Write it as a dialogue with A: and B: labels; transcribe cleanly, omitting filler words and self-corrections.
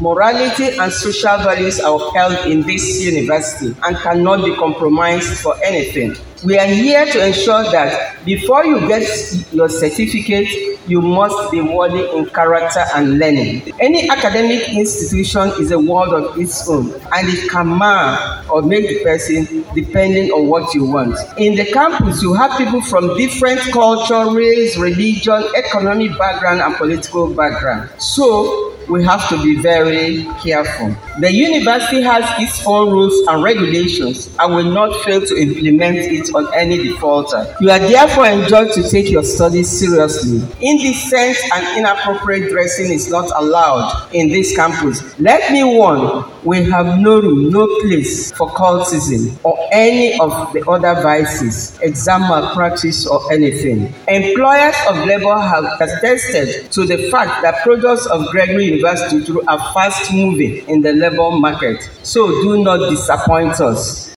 A: Morality and social values are upheld in this university and cannot be compromised for anything. We are here to ensure that before you get your certificate, you must be worthy in character and learning. Any academic institution is a world of its own, and it can mar or make the person depending on what you want. In the campus, you have people from different culture, race, religion, economic background, and political background. So, we have to be very careful. The university has its own rules and regulations and will not fail to implement it on any defaulter. You are therefore enjoined to take your studies seriously. Indecent and inappropriate dressing is not allowed in this campus. Let me warn, we have no room, no place for cultism or any of the other vices, exam malpractice or anything. Employers of labor have attested to the fact that products of Gregory University are fast moving in the labor market. So do not disappoint us.